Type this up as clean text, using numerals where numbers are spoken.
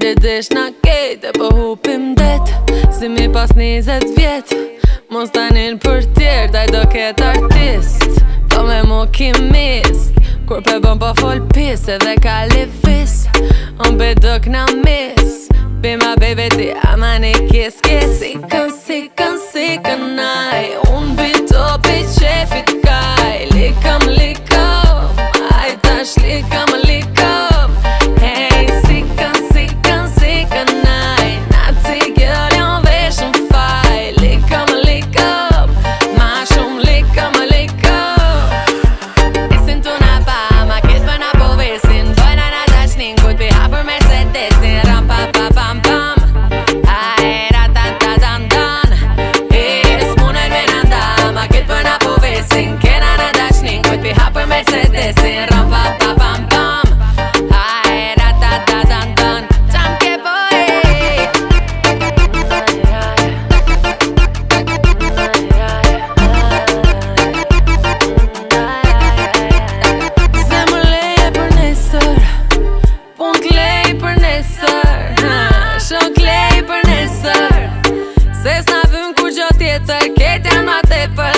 që desh na kejt e po hupim det si mi pas 20 vjet. Mos tanin për tjerë, daj do ket artist po me mu kimist. Kur pe bëm po fol pis edhe ka levis, on be do k'na mis. Be my baby ti ama ne kiss kiss. Sikën aj, unë bito pe qefit kaj. Likëm, aj tash likëm Hey, sikën aj, na cigër jon veshën faj. Likëm, ma shumë likëm Esin tu na pa, ma ket për na po vesin. Bëjna na dashnin, kujt pi hapër Mercedesin. Ram pa pa pam pam, aj ratatatandan. S'munen me nanda, ma ket për na po vesin. Kena na dashnin, kujt pi hapër Mercedesin. Ram pa pa pam pam, aj ratatatandan. Qam ke boj Zemër leje për nesër, pun t'lej për nesër, shok lej për nesër. Se s'na vyn kur gjo tjetër, ket janë ma tepër.